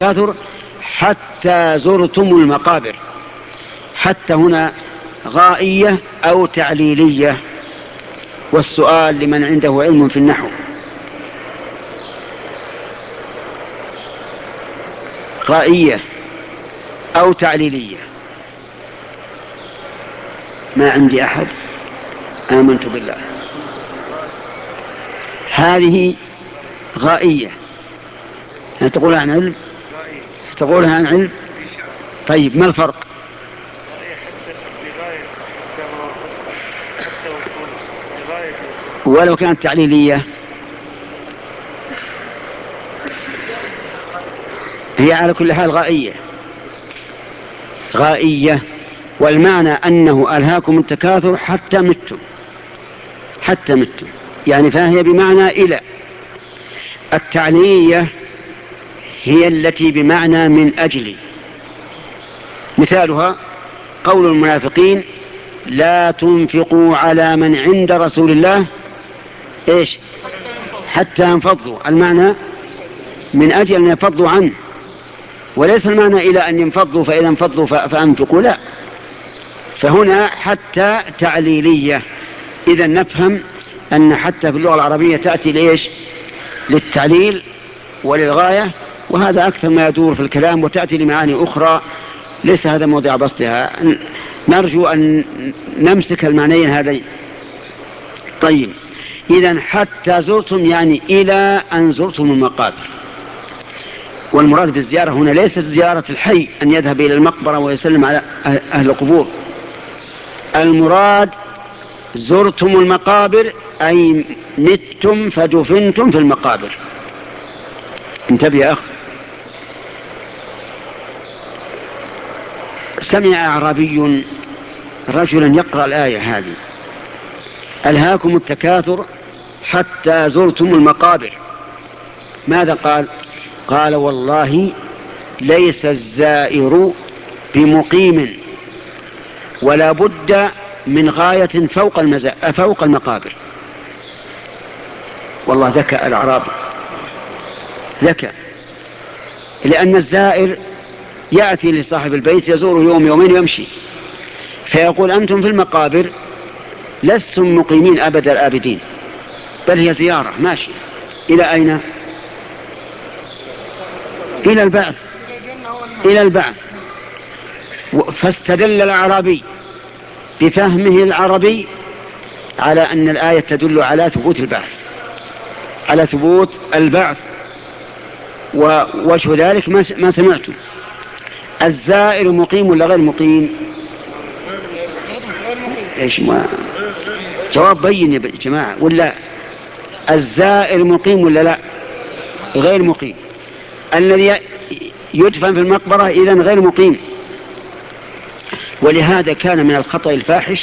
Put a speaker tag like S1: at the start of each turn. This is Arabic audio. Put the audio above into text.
S1: التكاثر حتى زرتم المقابر. حتى هنا غائية أو تعليلية؟ والسؤال لمن عنده علم في النحو. غائية أو تعليلية؟ ما عندي أحد. آمنت بالله. هذه غائية. تقولها عن علم؟ تقولها عن علم. طيب ما الفرق؟ ولو كانت تعليلية هي على كل حال غائية. غائية، والمعنى أنه ألهاكم التكاثر حتى متم. حتى متم يعني فهي بمعنى إلى. التعليلية هي التي بمعنى من أجل. مثالها قول المنافقين: لا تنفقوا على من عند رسول الله إيش حتى ينفضوا. المعنى من أجل أن ينفضوا عنه، وليس المعنى إلى أن ينفضوا، فإذا انفضوا فأنفقوا، لا. فهنا حتى تعليلية. إذا نفهم أن حتى في اللغة العربية تأتي لإيش؟ للتعليل وللغاية، وهذا أكثر ما يدور في الكلام، وتأتي لمعاني أخرى ليس هذا موضع بسطها. نرجو أن نمسك المعنيين هذين. طيب، إذن حتى زرتم يعني إلى أن زرتم المقابر. والمراد بالزيارة هنا ليس زيارة الحي أن يذهب إلى المقبرة ويسلم على أهل القبور. المراد زرتم المقابر أي متم فدفنتم في المقابر. انتبه يا أخ. سمع أعرابي رجلا يقرأ الآية هذه: ألهاكم التكاثر حتى زرتم المقابر. ماذا قال؟ قال: والله ليس الزائر بمقيم، ولا بد من غاية فوق المقابر. والله ذكى الأعرابي، ذكى، لأن الزائر يأتي لصاحب البيت يزوره يوم يومين ويمشي، فيقول: أنتم في المقابر لستم مقيمين أبد الآبدين، بل هي زيارة ماشية. إلى أين؟ إلى البعث. إلى البعث. فاستدل الأعرابي بفهمه العربي على أن الآية تدل على ثبوت البعث، على ثبوت البعث. ووجه ذلك ما سمعتم. الزائر مقيم ولا غير مقيم؟ إيش ما جواب بين يا جماعة. ولا الزائر مقيم ولا لا؟ غير مقيم. الذي يدفن في المقبرة إذن غير مقيم. ولهذا كان من الخطأ الفاحش